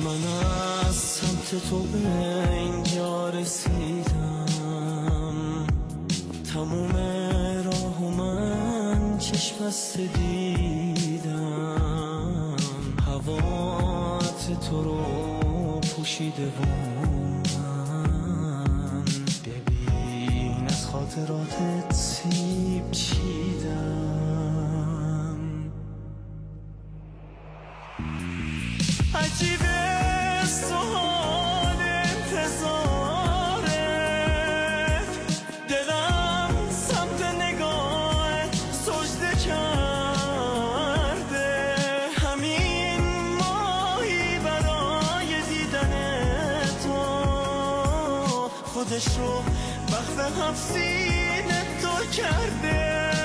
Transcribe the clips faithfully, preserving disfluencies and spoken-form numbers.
من از سمت تو به اینجا رسیدم، تموم راهو من چشم بسته دیدم، هوات تو رو پوشیده بودم. ببین از خاطراتت سیب چیدم. عجیبه سوال انتظارت، دلم سمت نگاهت سجده کرده، همین ماهی برای دیدن تو خودش رو وقت هفت سینه تو کرده.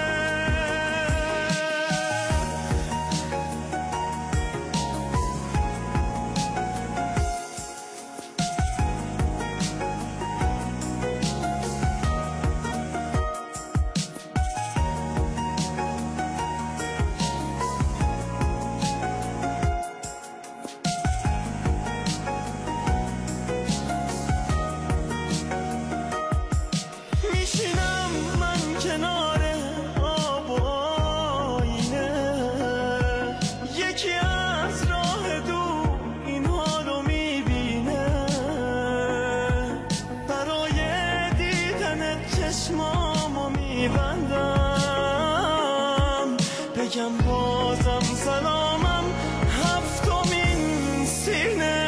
میشینم من کنار آب و آینه، یکی از راه دور اینها رو میبینه، برای دیدن چشمامو میبندم، بگم بازم سلامم هفتمین سینه.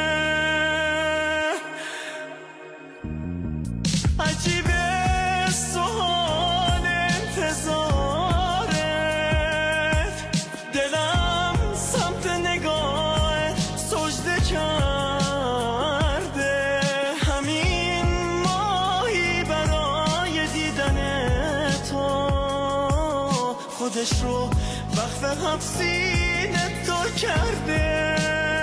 عجیبه سوال انتظارت، دلم سمت نگاهت سجده کرده، همین ماهی برای دیدن تو خودش رو وقف هفت سینه تو کرده.